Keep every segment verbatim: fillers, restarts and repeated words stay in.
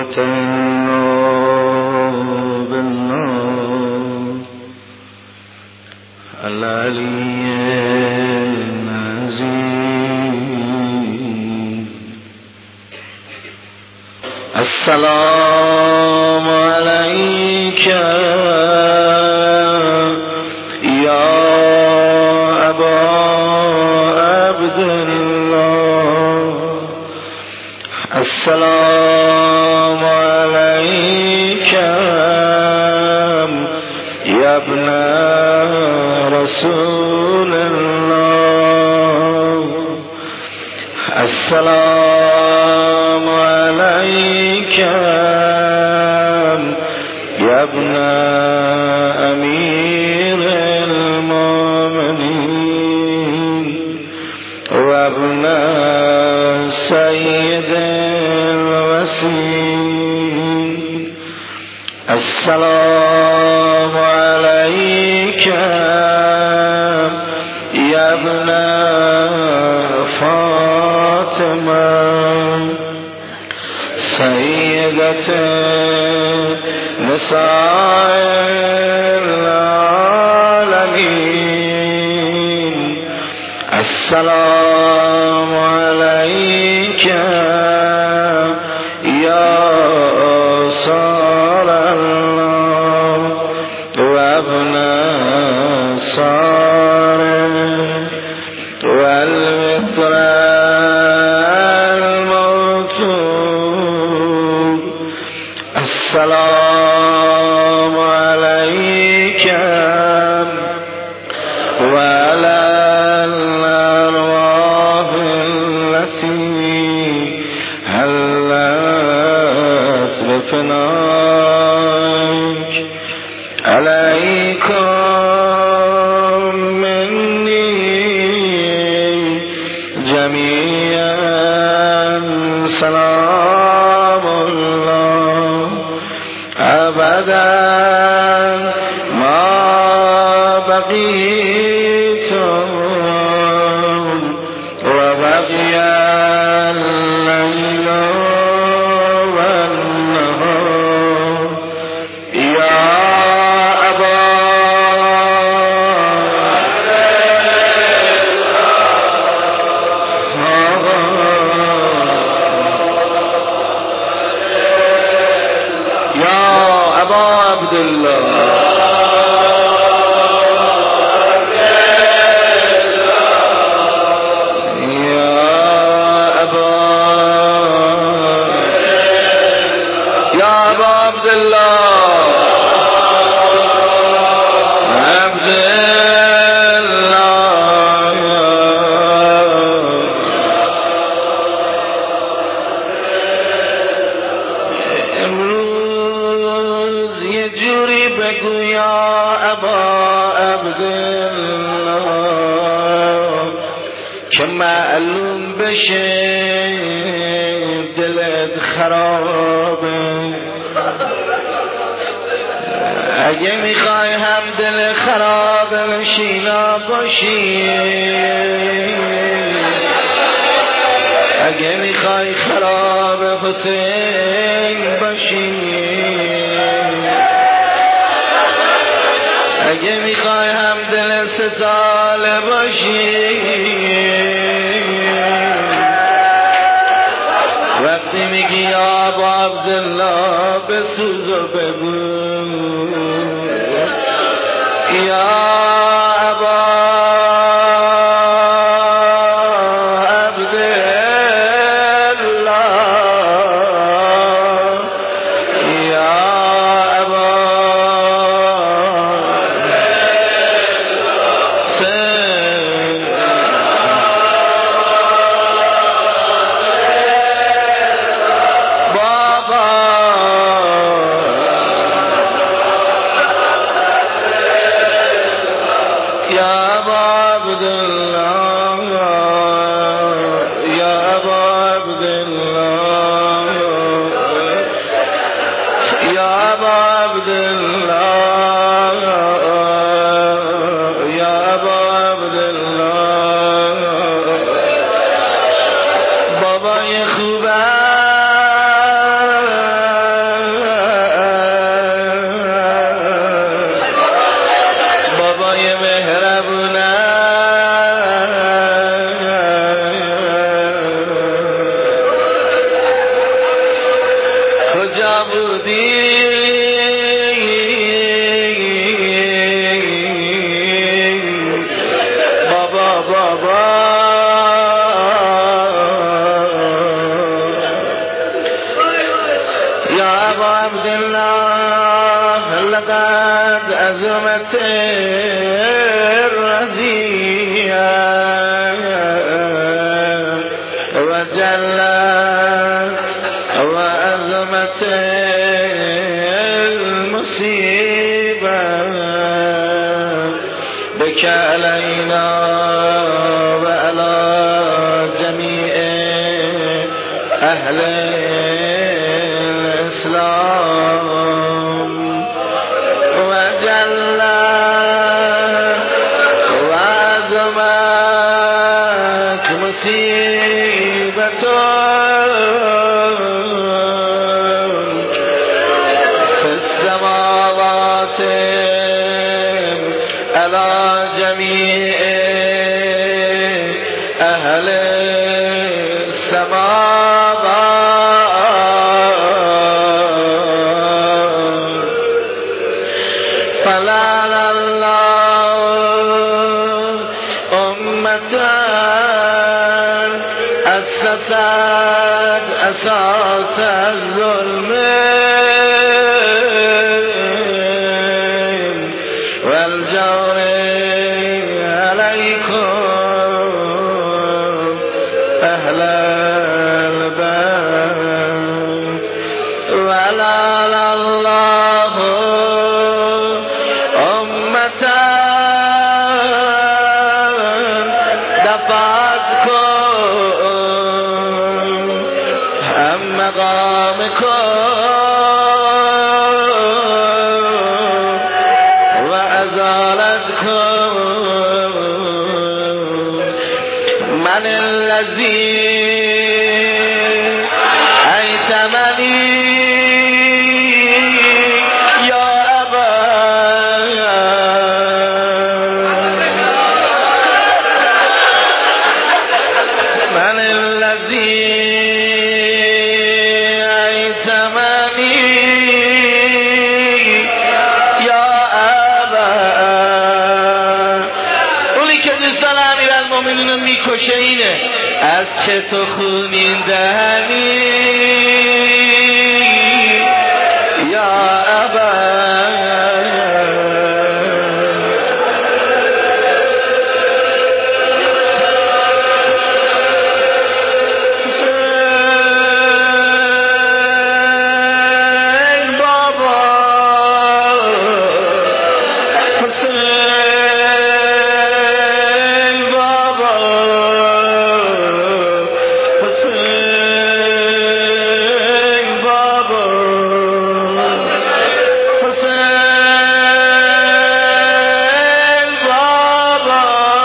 السلام عليك يا أبا عبد الله السلام عليك يا ابن رسول الله السلام عليك يا ابن أمير المؤمنين وابن سيد الوسيم السلام عليك يا ابن فاطمة سيدة نساء العالمين السلام عليك يا صار الله وابن صار والمثل الموتود السلام عليك وعلى الأرواح التي هلت بفنائك عليكم مني جميعا سلام الله أبدا ما بقيتم وبقي الليل والنهار يا أبا يا أبا عبد الله که معلوم بشه دلت خرابه اگه میخوای هم دل خراب بشینا باشی اگه میخوای خراب حسین باشی اگه میخوای هم دل سه ساله باشی وقتی میگی یا ابا عبدالله بسوز و بگو یا ابا نبودی بابا بابا یا ابا عبدالله لقد عظمت الرزیه و جلت و عظمت المصیبه بک علینا و علی جمیع اهل الاسلام و جلت و عظمت مصیبت فی السماوات علی جمیع اهل السماوات فلعن الله امتا اسست اساس الظلم والجور عليكم اهل البيت ولعن الله امتا دفعتكم هم مقامكم و ازالتكم من الذي ایتمنی یا ابا من الذي ایتمنی یا ابا اونی که دوستان امیرالمومنین میکشه اینه از چه تو خونین دهنی یا ابا حسین بابا حسین بابا حسین بابا حسین بابا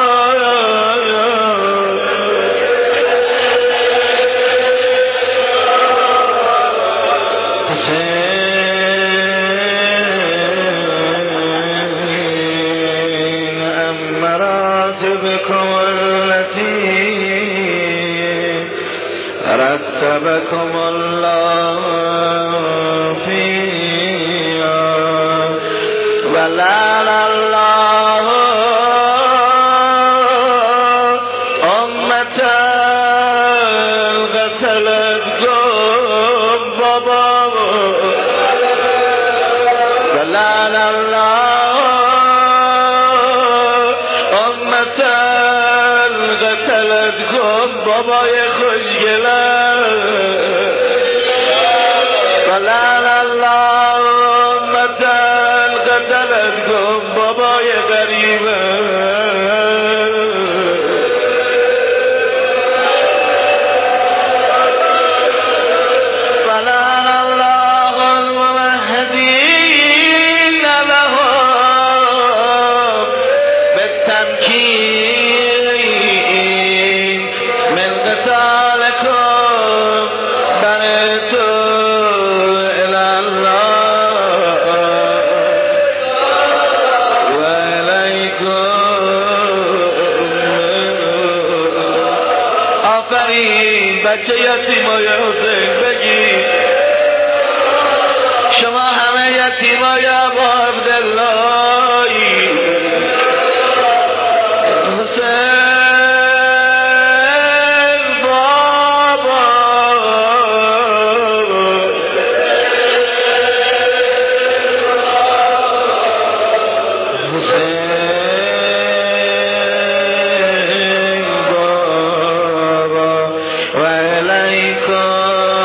حسين أم مراتبكم التي رتبكم الله فيها ولعن الله أمة قتلتكم بابا ولعن الله امت قتلتكم بابای خوشگلم ولعن الله امت قتلتكم بابای غریبم ولعن الله الممهدين لهم بالتمكين من قتالكم بنيتم إلى الله وإليكم آفرین بچه یتیمای حسین بگی شما همه یتیمای ابا عبداللهی حسین بابا حسین بابا و علیکم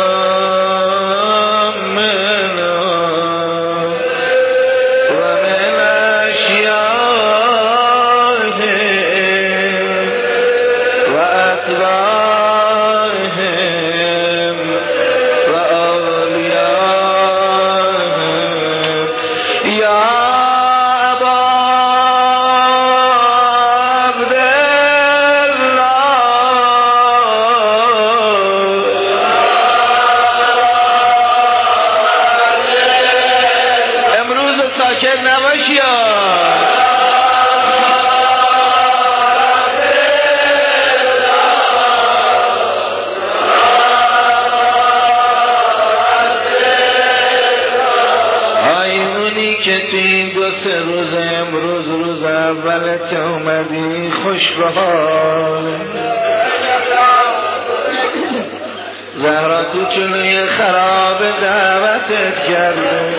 ساکت نباشی آیونی که تو این دو سه روز امروز روز اولت اومدی خوش به حال زهرا کوچولوی خراب دعوتت کرده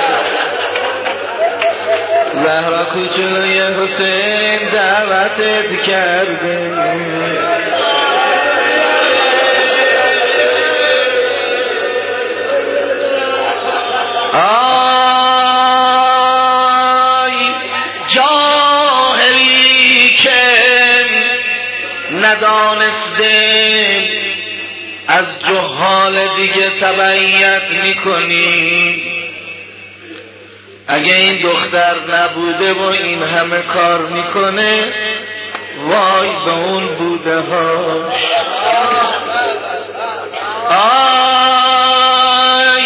زهرا کوچولوی حسین دعوتت کرده آی جاهلی که ندانسته از جهال دیگه تبعیت میکنی اگه این دختر نبوده و این همه کار میکنه وای به اون بوده هاش آی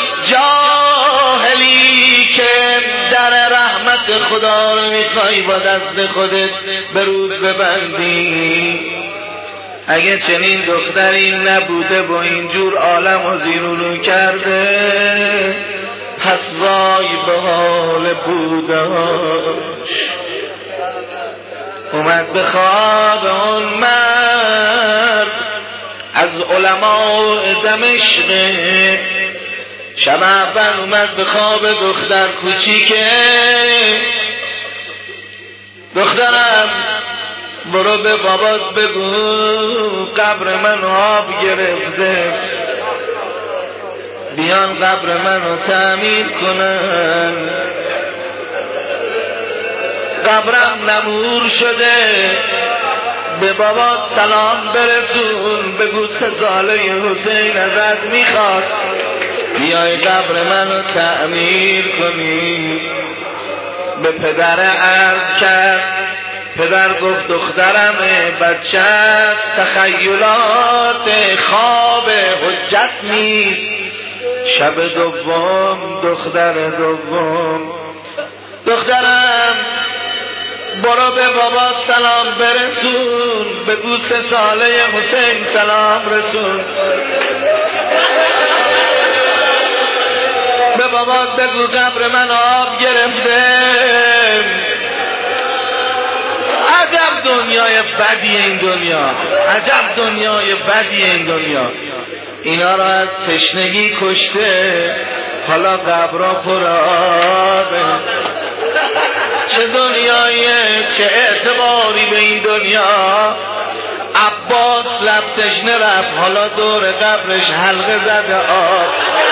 جاهلی که در رحمت خدا رو میخوای با دست خودت به رود ببندی اگه چنین دختری نبوده و اینجور عالم و زیرونو کرده پس وای به حال بوداش اومد به خواب اون مرد از علماء دمشق شب اول اومد به خواب دختر کوچیکه دخترم برو به بابات بگو قبر من آب گرفته بیان قبر منو تعمیر کنن قبرم نمور شده به بابات سلام برسون بگو سه ساله حسین ازت میخواد بیای قبر منو تعمیر کنی به پدر عرض کرد پدر گفت دخترم بچه است تخیلات خواب حجت نیست شب دوم دختر دوم دخترم برو به بابات سلام برسون بگو سه ساله حسین سلام رسون به بابات بگو قبر من آب گرفته عجب دنیای بدی این دنیا عجب دنیای بدی این دنیا اینا را از تشنگی کشته حالا قبرا پر آبه چه دنیایه چه اعتباری به این دنیا عباس لب تشنه رفت حالا دور قبرش حلقه زده آب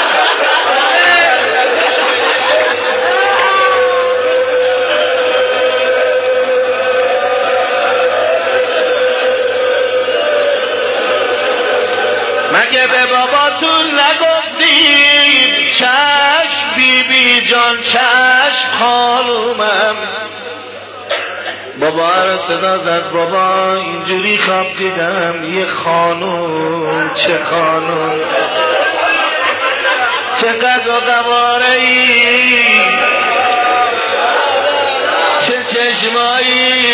مگه به باباتون نگفتید چشم بی بی جان چشم خانومم بابا رو صدا زد بابا اینجوری خواب دیدم یه خانوم چه خانوم چه قد و قواره ای چه چشمایی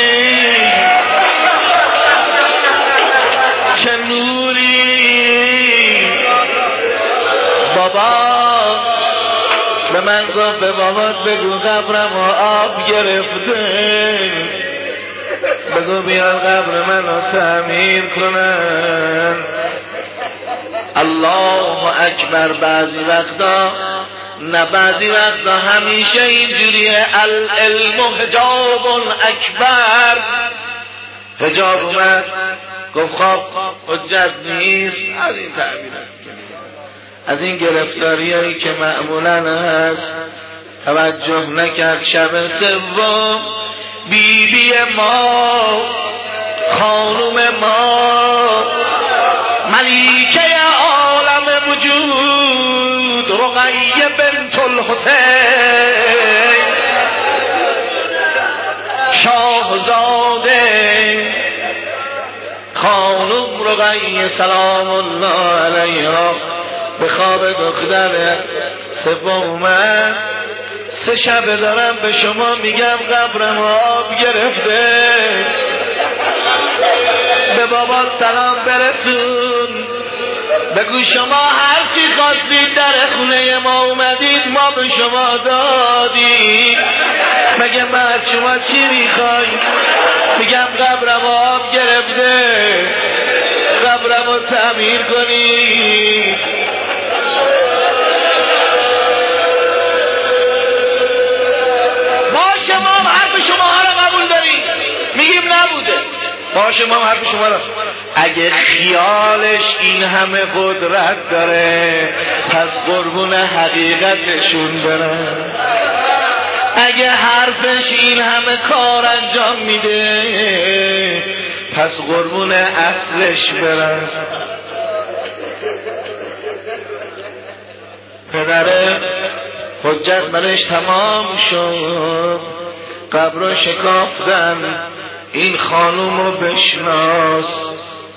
چه نوری بابا به من گفت به بابات بگو قبرم و آب گرفته، بگو بیان قبر منو تعمیر کنن. الله اکبر. بعضی وقتا نه، بعضی وقتا همیشه اینجوریه. العلم حجاب اکبر. حجاب اومد گفت خواب حجت نیست. از این تعبیر، از این گرفتاری هایی که معمولا هست توجه نکرد. شب سوم بی بی ما، خانم ما، ملیکه عالم وجود، رقیه بنت الحسین، شاهزاده خانم رقیه سلام الله علیها به خواب دختر سوم اومد. سه شب دارم به شما میگم قبرم آب گرفته، به بابا سلام برسون، بگو شما هر چی خواستید در خونه ما اومدید ما به شما دادید، مگه من از شما چی میخواید؟ میگم قبرم آب گرفته، قبرم رو تعمیر کنید. ما حرف شما ها را قبول داریم، میگیم نبوده. باشه ما حرف شما را. اگه خیالش این همه قدرت داره پس قربون حقیقتشون برن. اگه حرفش این همه کار انجام میده پس قربون اصلش برن. پدر حجت برش تمام شد، قبر شکافتن، این خانوم رو بشناس.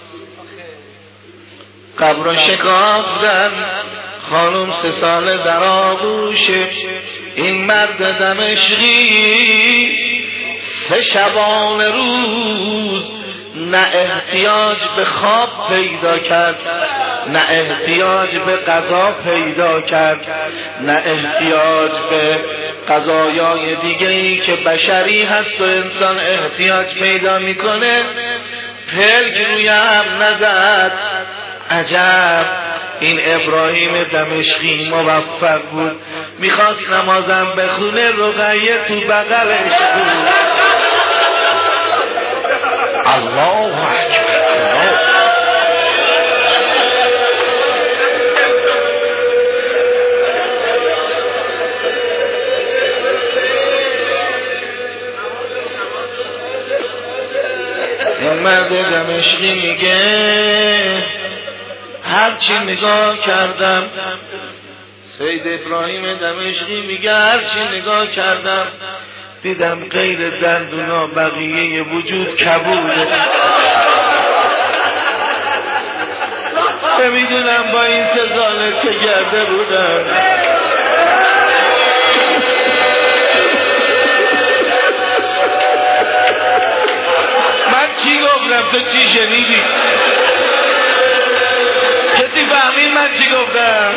قبر شکافتن، خانوم سه ساله در آغوشه. این مرد دمشقی سه شبانه روز نه احتیاج به خواب پیدا کرد، نه احتیاج به غذا پیدا کرد، نه احتیاج به غذایای دیگه‌ای که بشری هست و انسان احتیاج پیدا میکنه. پلک روی هم نزد. عجب، این ابراهیم دمشقی موفق بود، میخواست نمازم بخونه، رقیه تو بغلش بود. الله اکبر. این مرد دمشقی میگه هرچی نگاه کردم، سید ابراهیم دمشقی میگه هرچی نگاه کردم دیدم غیر دندونا بقیه وجود کبوده. نمیدونم با این سه ساله چه کرده بودم. من چی گفتم تو چی شنیدی؟ کسی فهمید من چی گفتم؟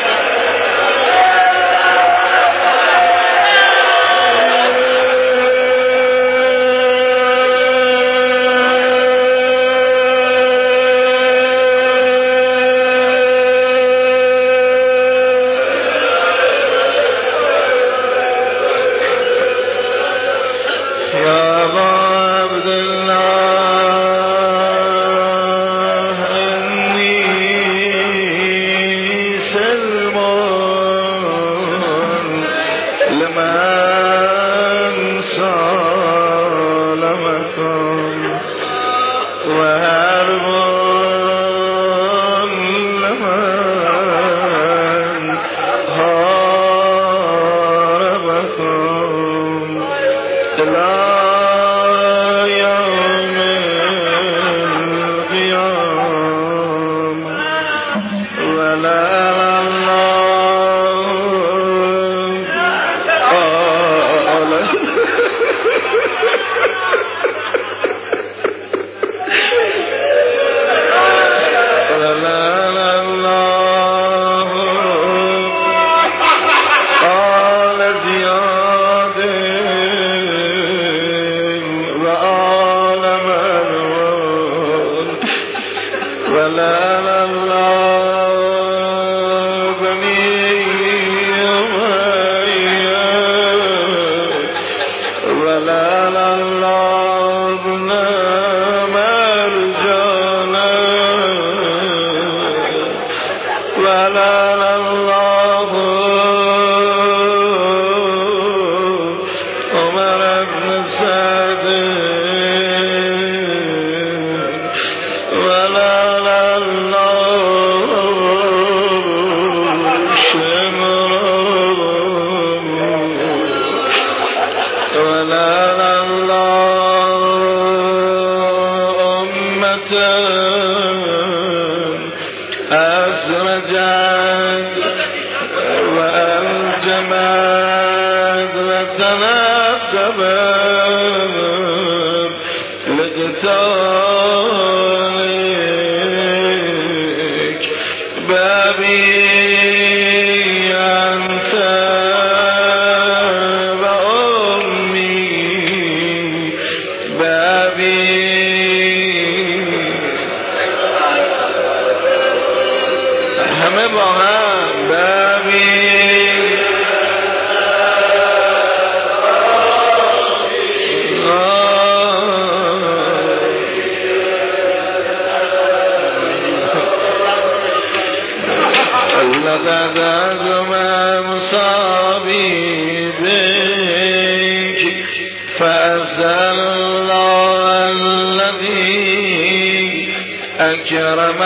أكرم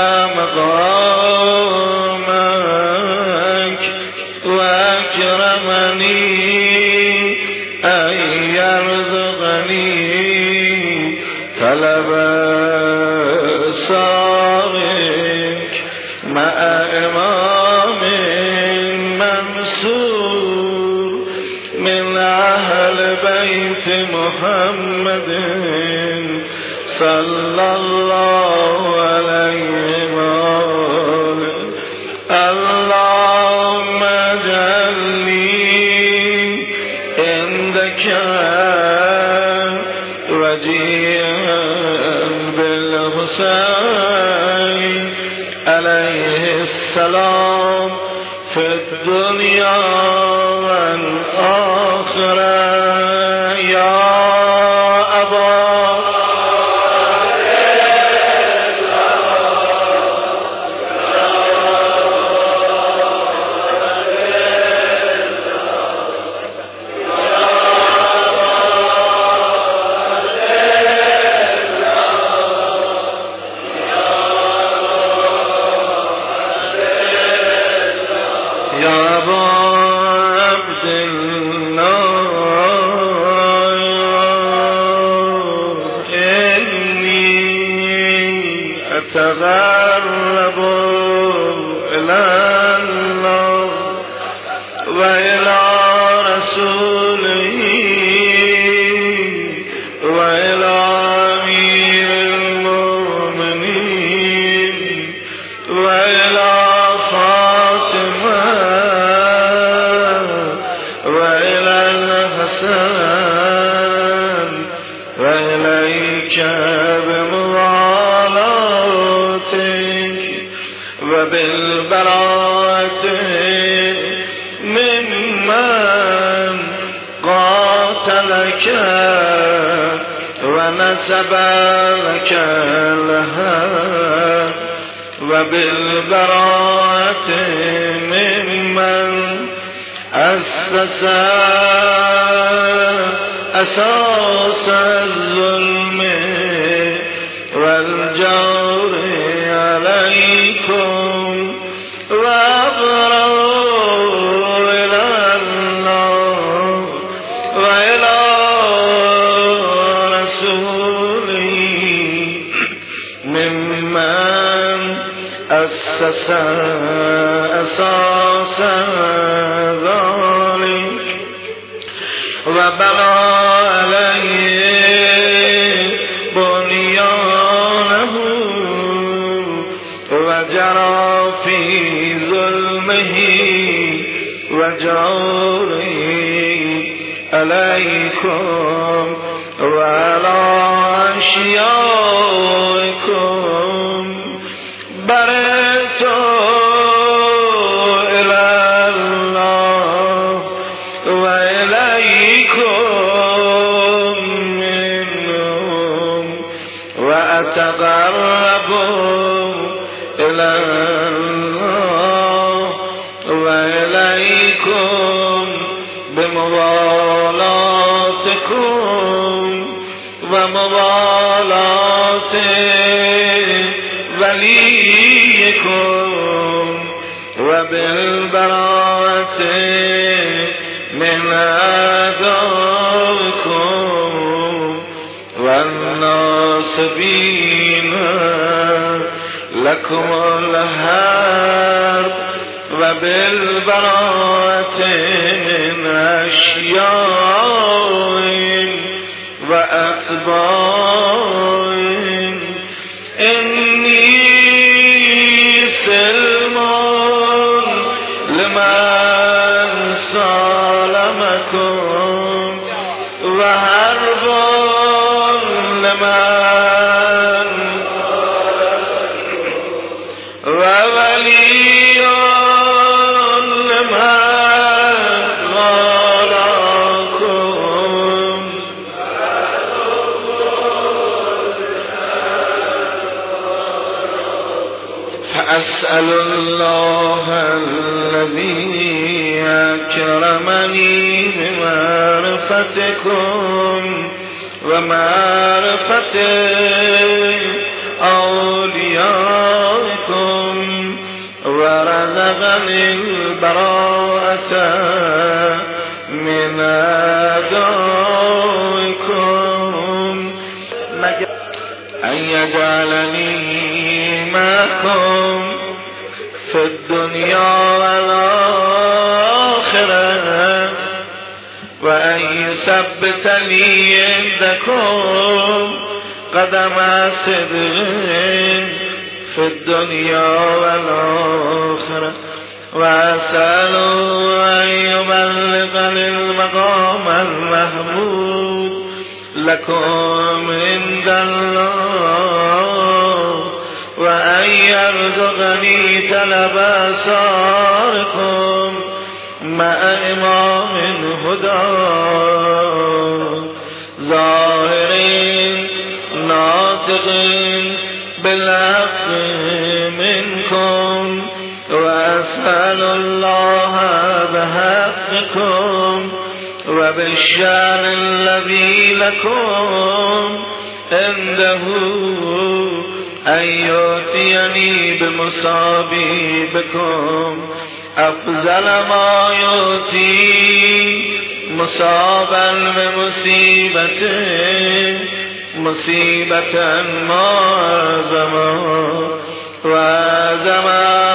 مقامك وأكرمني أن يرزقني طلب صارك مع إمام منصور من أهل بيت محمد صلى الله عليه وآله. اللهم اجعلني عندك رجيا بالحسين عليه السلام في الدنيا والآخرة يا أبا تغرب إلى الله وإلى رسوله وإلى أمير المؤمنين وإلى فاطمة وإلى الحسن وإليك وبالبراءة ممن قاتلك ونسب لك لها وبالبراءة ممن أسس أساس الظلم والجور عليكم وأغروا إلى الله وإلى رسوله ممن أسس أساس ذلك وبنى عليه بنيانه وجرى في ظلمه وجوره عليكم وعلى أشيائكم برئت إلى الله وإليكم منهم وأتقرب إلى الله عليكم بموالاتكم وموالات وليكم وبالبراءة من أعدائكم والناصبين لكم الحرب وبالبراءة من أشياء وأتباع إني سلم لمن سالمكم وحرب لمن وولي أسأل الله الذي أكرمني بمعرفتكم ومعرفة أوليائكم ورزقني البراءة من أعدائكم أن يجعلني معكم في الدنيا والآخرة وأن يثبت لي عندكم قدم صدق في الدنيا والآخرة وأسأل أن يبلغني المقام المحمود لكم عند الله وأن يرزقني طلب أسراركم مع إمام هدى ظاهر ناطق بالحق منكم وأسأل الله بحقكم وبالشأن الذي لكم عنده أن يؤتيني بمصابيبكم أفضل ما يؤتي مصابا بمصيبته مصيبة معظمة وعظم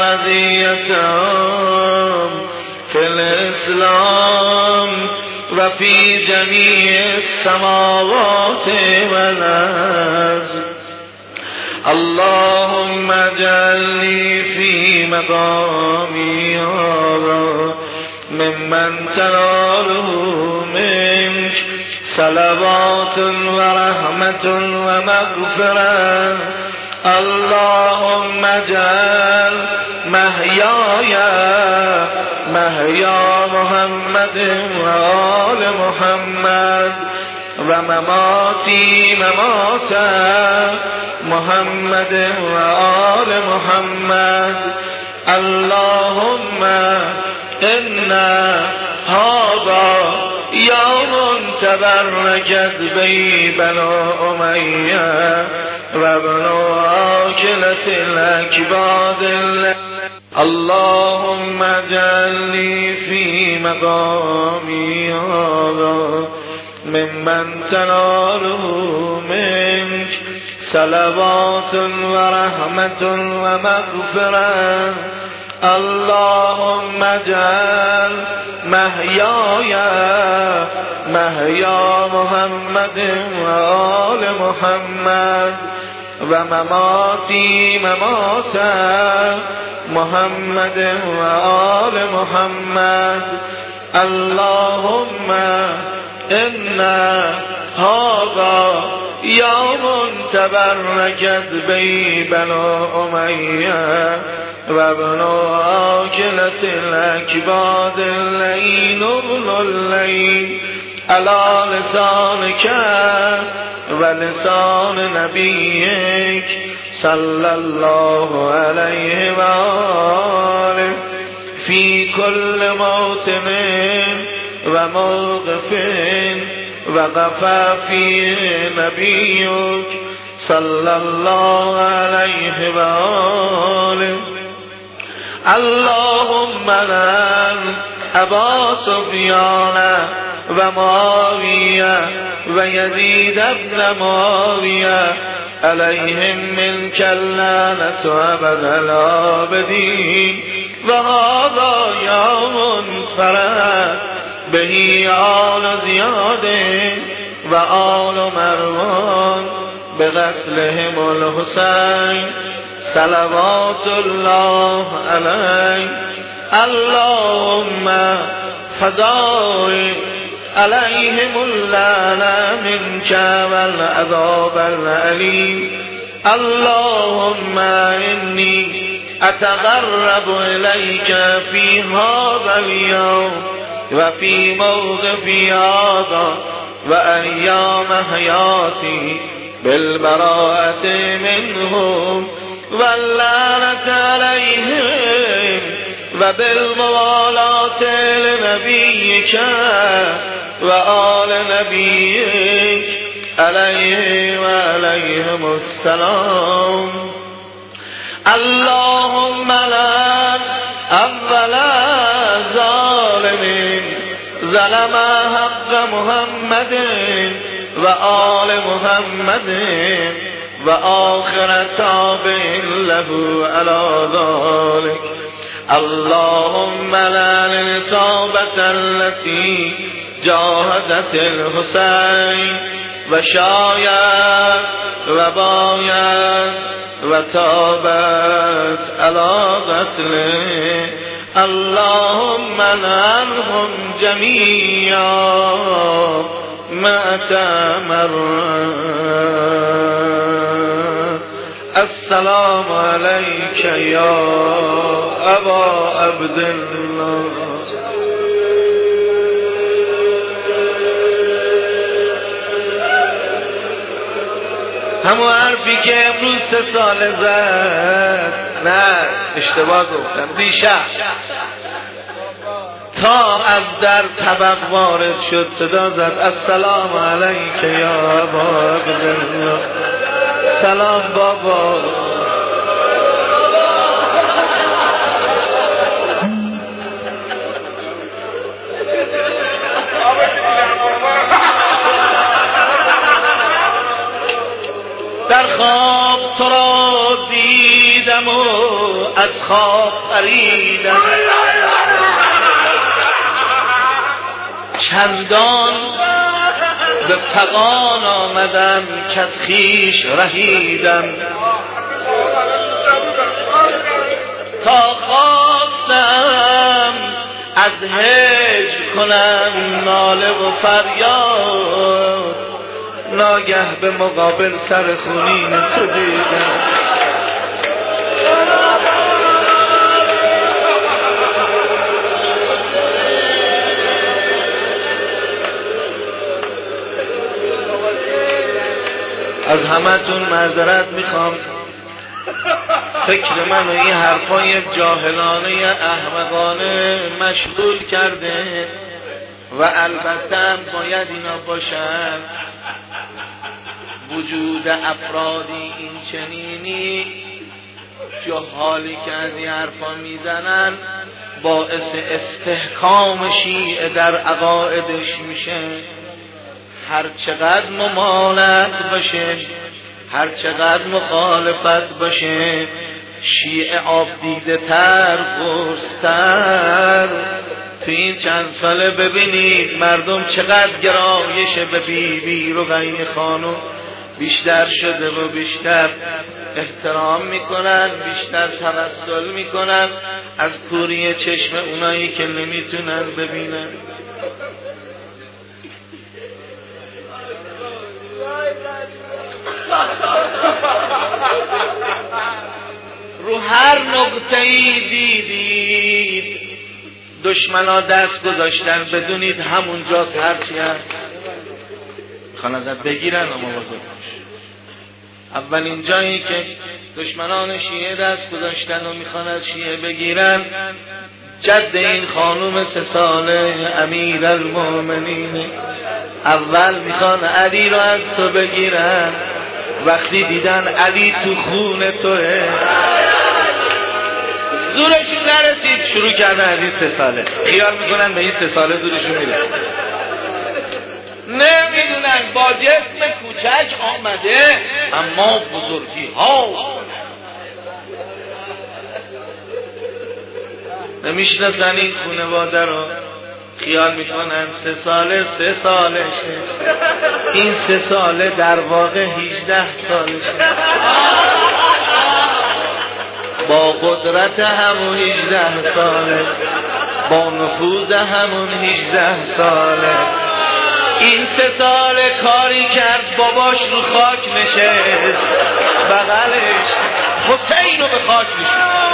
رضيتهم في الإسلام وفي جميع السماوات والأرض. اللهم اجعلني في مقامي هذا ممن تناله منك صلوات ورحمة ومغفرة. اللهم اجعل محياي محيا محمد وآل محمد ومماتي ممات محمد وآل محمد. اللهم إنا هذا يوم تبركت به بنو أمية وابن عاقلة الأكباد. اللهم اجعلني في مقامي هذا ممن تناله منك صلوات ورحمة ومغفرة. اللهم اجعل محياي محيا محمد وآل محمد ومماتي ممات محمد وآل محمد. اللهم إنا هذا يوم تبركت به بنو أمية وابن عاقلة الأكباد الليل ابن الليل على لسانك ولسان نبيك صلى الله عليه وآله فی کل موطن و موقف وقف فی نبیک صلی الله علیه و آله. اللهم لعن ابا سفیان و معاویه و یزید ابن معاویه علیهم منک اللعنة ابد الآبدین و هذا یوم فرح به آل زیاد و آل مروان بقتلهم الحسین صلوات الله علیه. اللهم فضائل عليهم اللعنة منك والعذاب الأليم. اللهم إني أتقرب إليك في هذا اليوم وفي موقف هذا وأيام حياتي بالبراءة منهم واللعنة عليهم وبالموالاة لنبيك وآل نبيك عليه وعليهم السلام. اللهم لعن أول ظالم ظلم حق محمد وآل محمد وآخر تابع له على ذلك. اللهم لعن الإصابة التي جاهدت الحسين وشايت وبايت وتابت على قتله. اللهم لعنهم جميعا مئة مرة. السلام عليك يا أبا عبد الله. همون حرفی که امروز سه ساله زد، نه اشتباه گفتم، دیشب تا از در طبق وارد شد صدا زد السلام علیک یا ابا عبدالله. سلام بابا. در خواب تو را دیدم و از خواب پریدم، چندان به فغان آمدم که از خویش رهیدم، تا خواستم از هجر کنم ناله و فریاد، ناگه به مقابل سر خونین تو دیدم. از همتون معذرت میخوام، فکر من و این حرفای جاهلانه احمقانه مشغول کرده و البته باید اینا باشن. وجود افرادی این چنینی جهالی که از این حرفا میزنن باعث استحکام شیعه در عقایدش میشه. هر چقدر ممانعت باشه، هر چقدر مخالفت باشه، شیعه آب دیده تر، گرستر. تو این چند ساله ببینید مردم چقدر گرایش به بی بی رقیه خانم بیشتر شده و بیشتر احترام میکنن، بیشتر توسل میکنن از کوری چشم اونایی که نمیتونن ببینن. رو هر نقطه‌ای دیدید دشمنا دست گذاشتن، بدونید همونجاست هرچی هست میخوان ازت بگیرن. اما بزرگ باش، اولین جایی که دشمنان شیعه دست گذاشتن و میخوان از شیعه بگیرن جد این خانوم سه ساله امیر المؤمنین اول میخوان علی رو از تو بگیرن، وقتی دیدن علی تو خون توه زورشون نرسید، شروع کردن علی سه ساله، خیال میکنن به این سه ساله زورشون میرسه، نمیدونن با جسم کوچک آمده اما بزرگی ها نمیشناسن این خانواده رو، خیال میکنن سه ساله سه سالشه، این سه ساله در واقع هجده سالشه، با قدرت همون هجده ساله، با نفوذ همون هجده ساله. این سه ساله کاری کرد باباش رو خاک نشست، بغلش حسین رو به خاک نشست.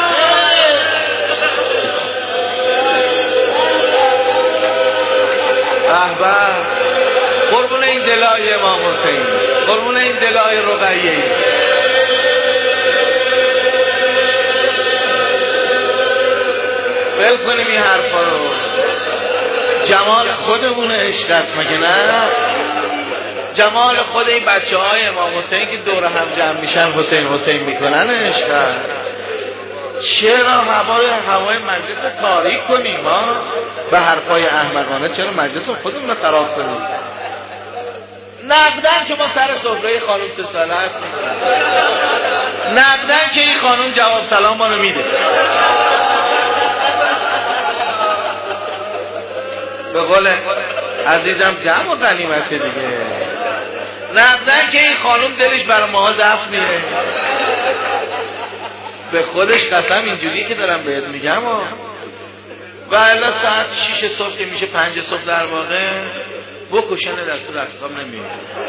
احباب قربون این دلای امام حسین، قربون این دلای رقیه، بل کنیم این حرفا رو. جمال خودمون عشق است مگه نه؟ جمال خود این بچه های امام حسین که دور هم جمع میشن حسین حسین میکنن عشق است. چرا هوای هوای مجلس تاریک کنیم ما به حرفای احمقانه؟ چرا مجلس خودمون رو خراب کنیم؟ نقدن که ما سر صحبه خانم سه ساله هستیم، نقدن که این خانم جواب سلام ما رو میده، به قول عزیزم جمع و غنیمت دیگه، نقدن که این خانم دلش برای ما ضعف میره، به خودش قسم اینجوری که دارم بهت میگم و الا ساعت شیش صبح که میشه پنج صبح در واقع بکشن دست و دستخواب نمیاد.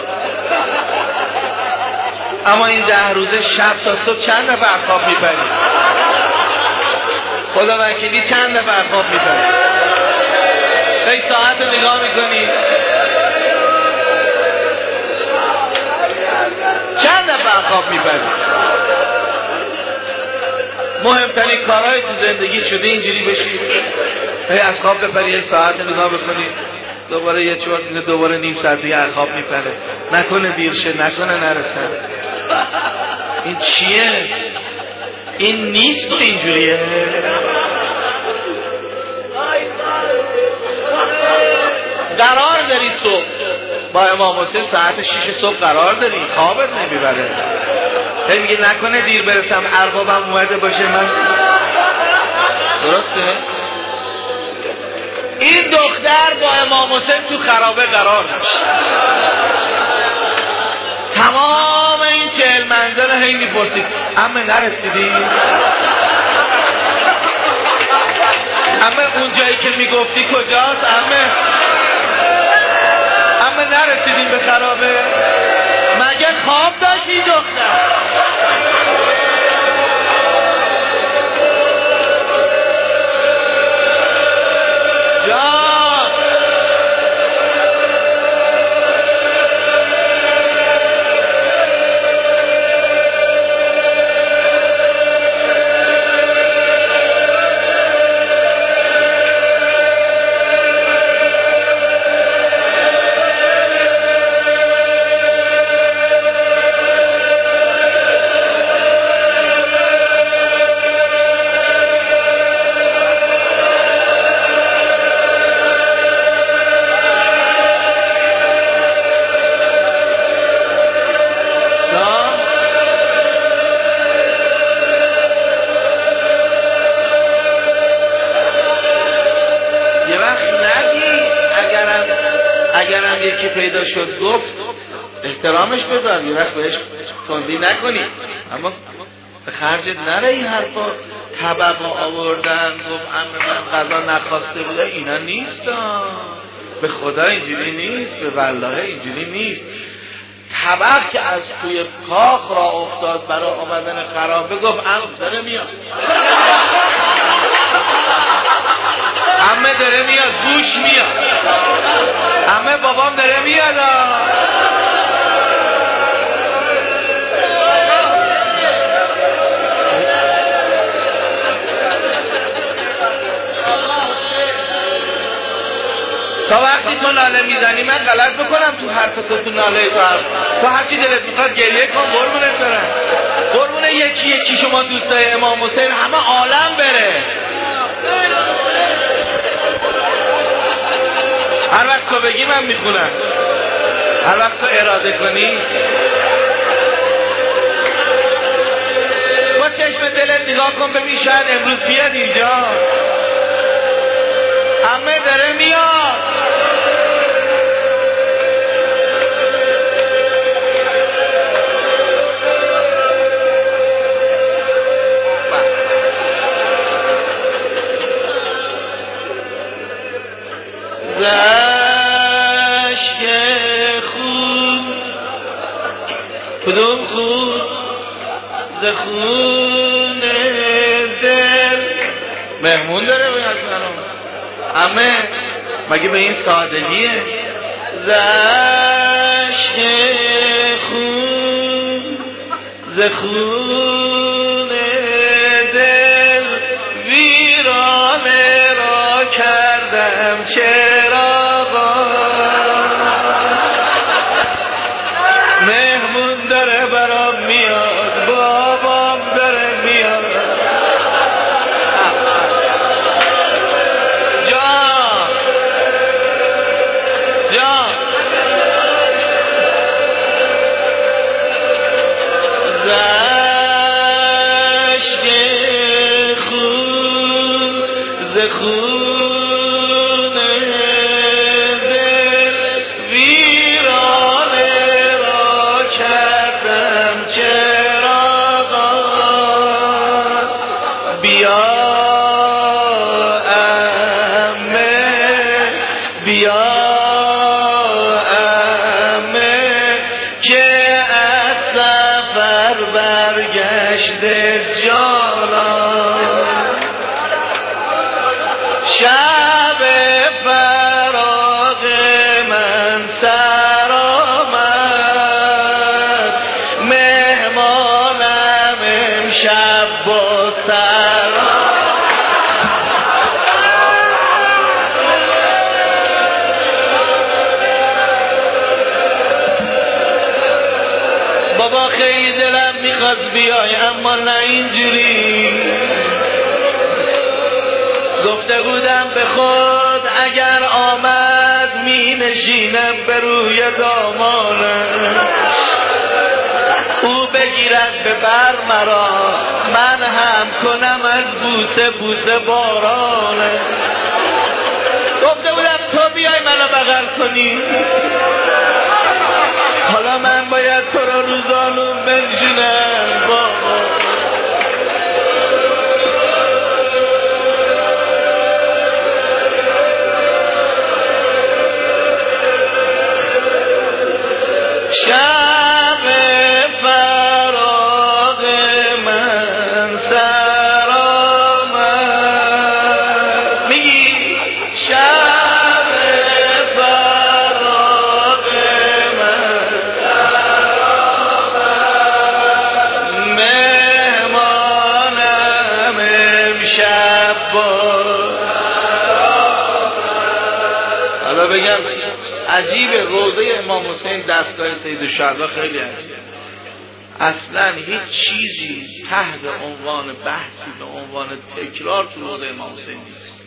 اما این ده روزه شب تا صبح چند دفعه خواب میپری؟ خدا وکیلی چند دفعه خواب میپری؟ این ساعت رو نگاه میکنی چند دفعه خواب میپری؟ مهمترین کارهای تو زندگی شده اینجوری بشی هی از خواب بپری، یه ساعت نگاه بکنی، دوباره یه چوار دوباره نیم ساعت دیگه از خواب میپره، نکنه دیر شه، نکنه نرسن. این چیه؟ این نیست و اینجوریه. قرار داری صبح با امام حسین ساعت شیش صبح قرار داری، خوابت نمیبره، هی میگه نکنه دیر برسم اربابم اومده باشه من. درسته؟ این دختر با امام حسین تو خرابه قرار داشت، تمام این چهل منزل هی میپرسید عمه نرسیدی؟ عمه اون جایی که میگفتی کجاست؟ عمه عمه نرسیدیم به خرابه؟ مگه خواب داشتی دختر؟ جان پیدا شد گفت احترامش بذار، یه وقت بهش تندی نکنی، اما به خرجت نره این حرفا. طبق آوردن گفت عمه من غذا نخواسته بوده، اینا نیست، به خدا اینجوری نیست، به والله اینجوری نیست. طبق که از توی کاخ را افتاد برای آمدن خرابه گفت عمه داره میاد، عمه داره میاد، گوش میاد، عمه بابام داره میاد. تا وقتی تو ناله میزنی من غلط بکنم تو حرف تو، تو ناله تو حرف تو هرچی دلت میخواد گریه کن، قربونت برم. قربون یکی یکی شما دوستای امام حسین همه عالم بره. هر وقت تو بگی من میخونم، هر وقت تو اراده کنی. با چشم دلت نگاه کن ببین شاید امروز بیاد اینجا. همه داره میاد. زشک خون کدوم خون ز خون دل مهمون داره باید برام همه مگه به این سادگیه؟ زشک خون ز خون دل ویرانه را کردم چراغا. مهمون داره برام میاد، بابام داره میاد. جان جان زشک خون ز خون دل ویرانه را کردم چراغا. بیا عمه بیا عمه که از سفر برگشته جانم. شب فراق من سر آمد، مهمانم امشب با سر بابا خیلی دلم میخواد بیای اما نه اینجوری. گفته بودم به خود اگر آمد می نشینم به روی دامانم، او بگیرد به بر مرا من هم کنم از بوسه بوسه بارانم. گفته بودم تو بیای منو بغل کنی، حالا من باید تو را رو زانوم بنشینم بابا. شب فراق من سر آمد، میگی شب فراق من سر آمد، مهمانم امشب با. حالا بگم عجیبه روضه امام حسین دستگاه سید الشهدا خیلی عجیبه. اصلا هیچ چیزی تحت عنوان بحثی به عنوان تکرار تو روضه امام حسین نیست.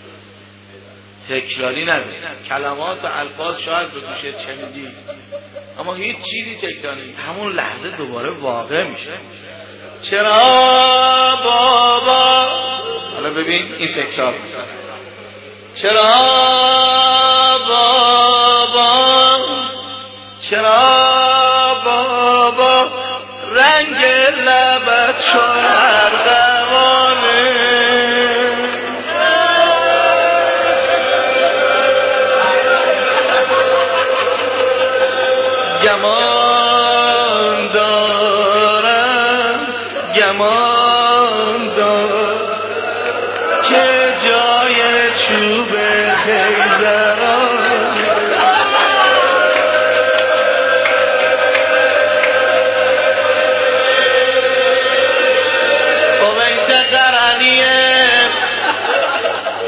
تکراری نداره، کلمات و الفاظ شاید به گوشت شنیدی اما هیچ چیزی تکراری نیست، همون لحظه دوباره واقع میشه. چرا بابا؟ حالا ببین این تکرار میشه. چرا بابا چرا بابا رنگ لبت شد ارغوانه، گمان دارم گمان دارم که جای چوب خیزران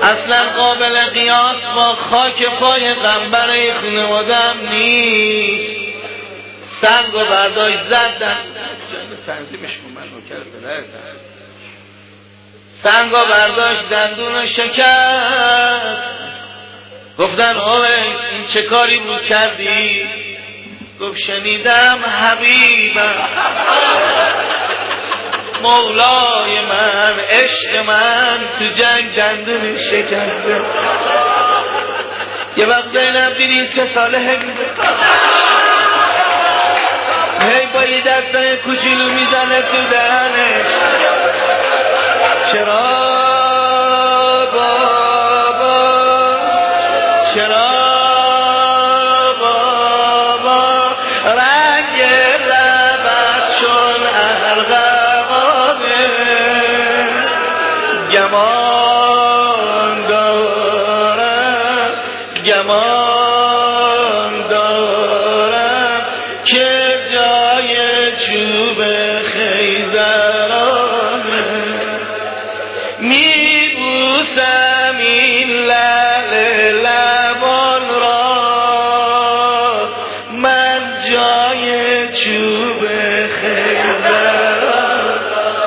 اصلا قابل قیاس با خاک پای قنبر خانوادم نیست. سنگ و برداشت زدن تنظیمش کن، من نوکر پدرتم. سنگ و برداشت دندون شکست. گفتن اویس این چه کاری بود کردی؟ گفت شنیدم حبیبم مولای من عشق من تو جنگ دندون شکسته. یه وقت زینب دیدی سه ساله همیده هی با یه دستای کوچولو میزنه تو دهنش. چرا بابا چرا بابا رنگ لبت چون ارغوانه گمان دارم گمان دارم که جای چوب خیزرانه میبوسم این لعل لبان را من جای چوب خیزران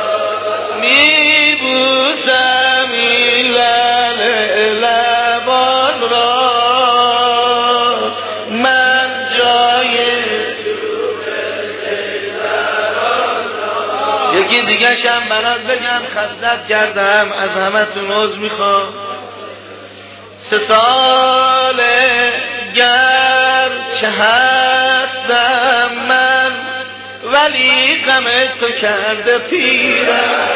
میبوسم این لعل لبان را من جای چوب خیزران. یکی دیگه شم برات بگم خستت کردم از همتون عذر میخوام. سه ساله گرچه هستم من ولی غم تو کرده پیرم.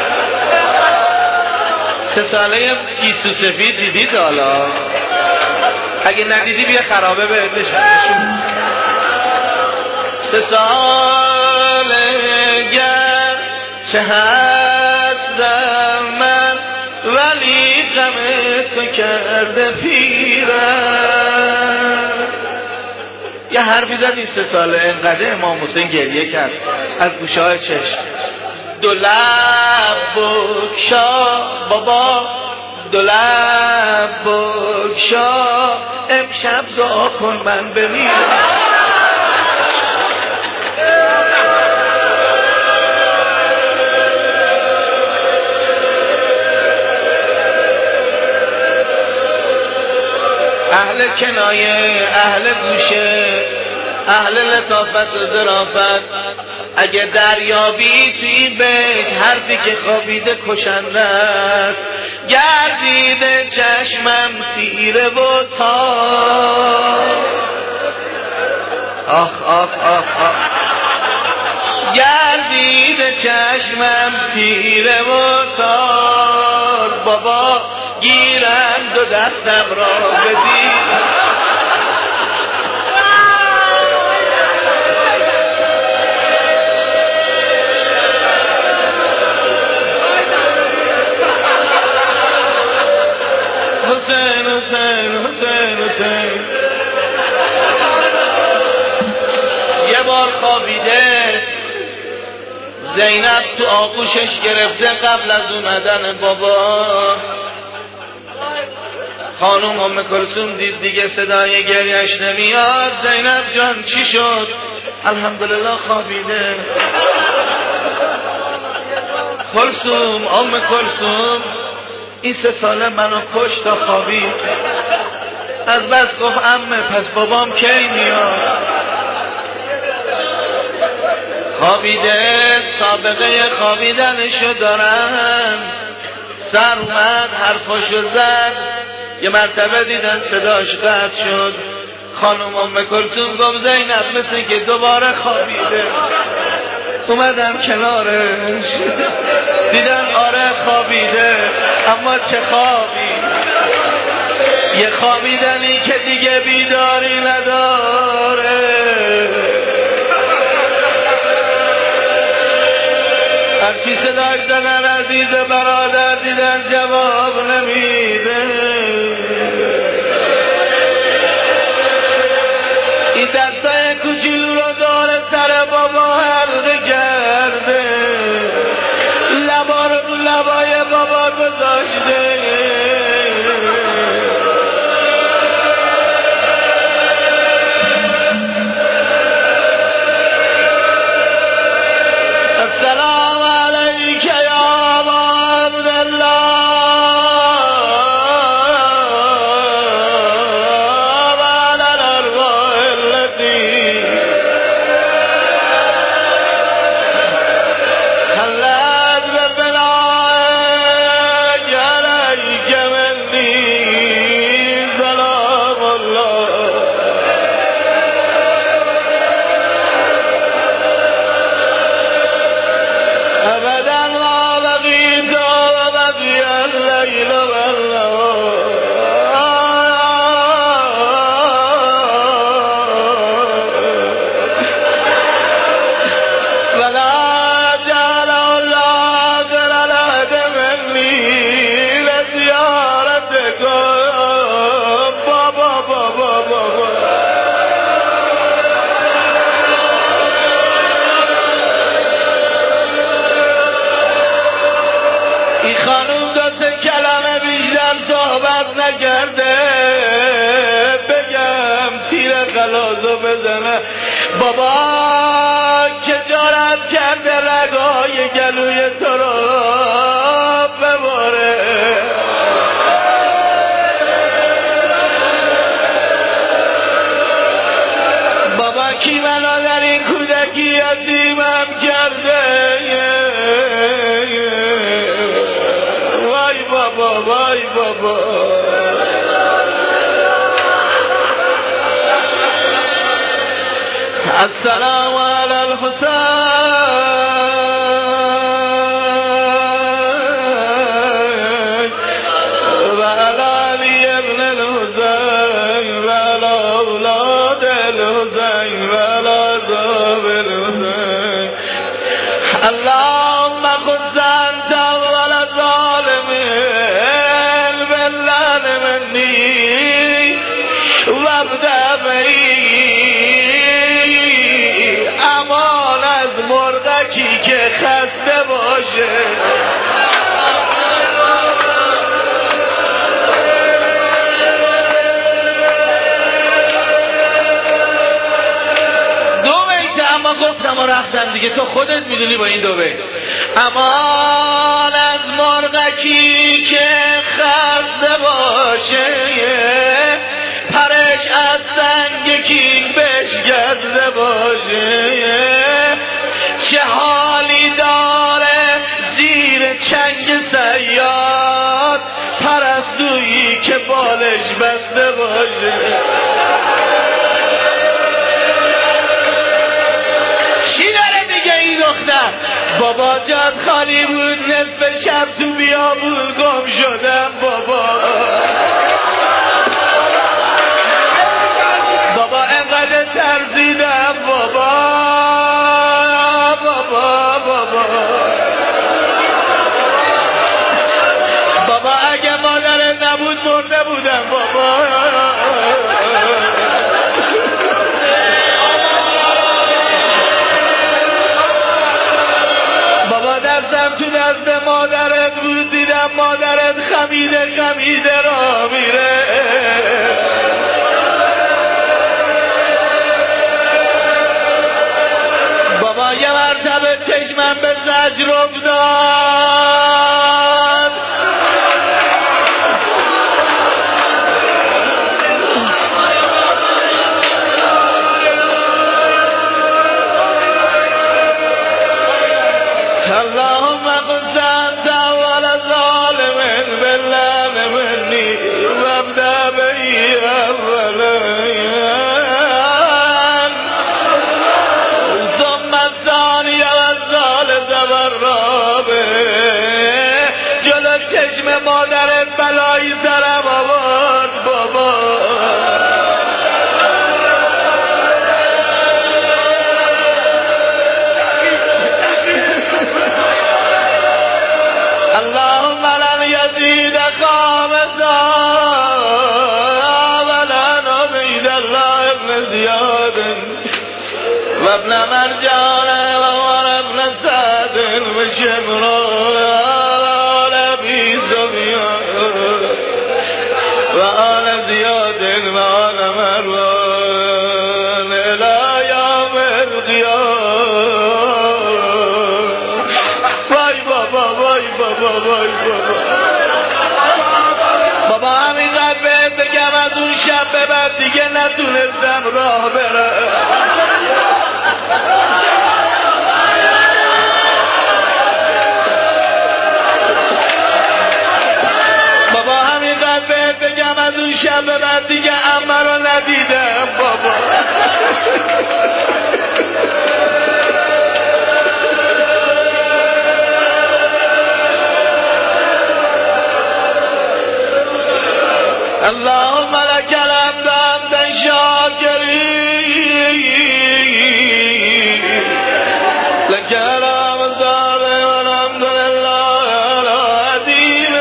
سه ساله گیسو سفید دیدید؟ حالا اگه ندیدی بیا خرابه به نشون. سه ساله گرچه هستم من ولی غم تو کرده پیرم. یه حرفی زد این سه ساله انقدر امام حسین گریه کرد از گوشه های چشم. دو لب بگشا بابا دو لب بگشا امشب دعا کن من بمیرم. اهل کنایه اهل گوشه اهل لطافت و ظرافت اگه دریابی توی بیت حرفی که خوابیده کشنده است. گردیده چشمم تیره و تار آخ آخ آخ آخ گردیده چشمم تیره و تار بابا گیرم دو دستم را بدید. حسین حسین حسین حسین یه بار خوابیده زینب تو آغوشش گرفته قبل از اومدن بابا. خانوم ام کلثوم دید دیگه صدای گریه‌اش نمیاد. زینب جان چی شد؟ الحمدلله خوابیده. کلثوم ام کلثوم این سه ساله منو کشت تا خوابید. از بس گفت عمه پس بابام کی میاد؟ خوابیده سابقه خوابیدنشو دارن. سر اومد حرفاشو زد. یه مرتبه دیدن صداش قطع شد. خانم ام کلثوم گفت زینب مثل که دوباره خوابیده. اومدم کنارش دیدن آره خوابیده اما چه خوابی. یه خوابیدنی که دیگه بیداری نداره. هرچی صداش دادن عزیز برادر دیدن جواب نمیده. این دستای کوچولو رو داره سر بابا حلقه کرده. لبا رو لبای بابا گذاشته. نکرده بگم تیر خلاصو بزنه. بابا که جارت کرده رگای گلوی تو رو بباره. بابا کی منو در این کودکی یتیمم کرده. وای بابا وای بابا. السلام علی الحسین و علی علی ابن الحسین و علی اولاد الحسین و علی اصحاب الحسین. اللهم خذ انت اول الظالمین باللعن منی وابدأ بی. امان از مرغکی که خسته باشه. دو بیت اما گفتم و رفتم دیگه، تو خودت میدونی با این دو بیت. امان از مرغکی که خسته باشه، پرش از سنگ کین بشگرده باشه، چه حالی داره زیر چنگ صیاد، پرستویی که بالش بسته باشه. چی داره میگه این دختر؟ بابا جاد خالی بود، نصف شب تو بیابون گم شدم بابا. بابا انقدر ترسیدم بابا بابا بابا. بابا اگه مادرت نبود مرده بودم بابا. بابا دستم تو دست مادرت بود، دیدم مادرت خمیده خمیده را میره. بابا یه مرتبه چشمم به زجر افتاد. اللهم قد انت اول الظالمین باللعن منی وابدأ بی اولا ثم الثانی والثالث والرابع. جلو چشم مادرت بلایی سرم آورد بابا. اللهم لن يزيد خامسا ولا نبيد الله ابن زياد وابن مرجان وابن سعد وشمران ابي سفيان وآل زياد وآل مروان الى يوم القيامة. وای بابا وای بابا وای بابا. بابا همینقدر بهت بگم از اون شب به بعد دیگه نتونستم راه برم. بابا همینقدر بهت بگم از اون شب به بعد دیگه عمه رو ندیدم بابا. اللهم لك الحمد حمدا شاكرين لك الحمد والحمد لله على عظيم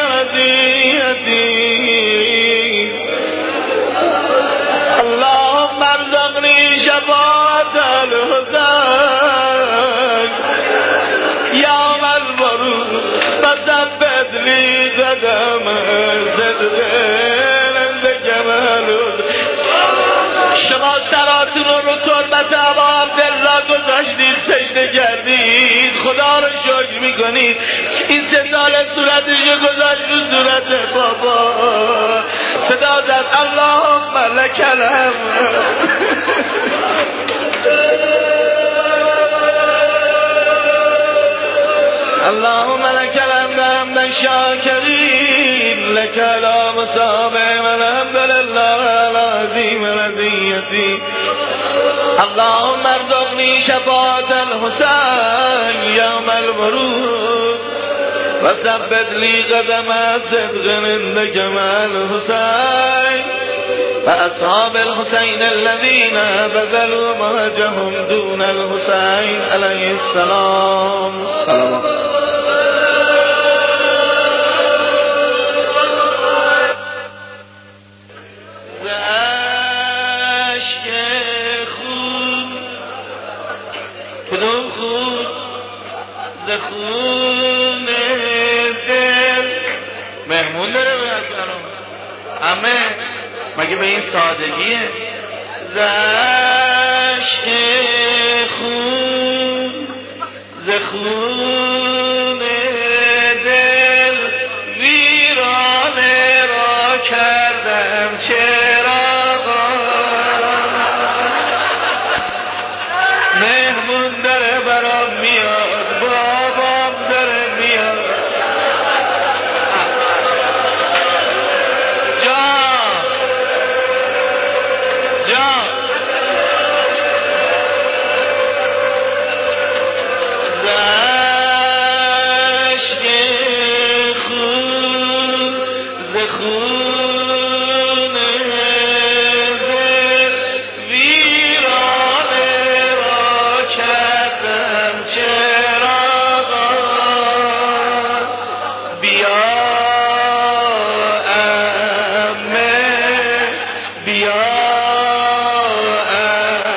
هديتي. اللهم ارزقني شفاعة الحسين يوم البروز وثبت لي قدم صدقه جانتون رو رو تربت ابا عبدالله گذاشتید، تشنه کردید، خدا رو شکر میکنید. این سه سال صورتش رو گذاشت رو صورت بابا، صدا زد اللهم لک الحمد. اللهم لك الحمد حمدا شاكرين لك لا مسامع والحمد لله العظيم رضيتي. اللهم ارزقني شفاعة الحسين يوم الورود وثبت لي قدم صدق عندك مع الحسين فأصحاب الحسين الذين بذلوا مهجهم دون الحسين عليه السلام. سلام. کدوم خون زخون دل مهمون داره برسنم همه مگه به این سادگیه؟ زشک خون زخون دل ویرانه را کردم چه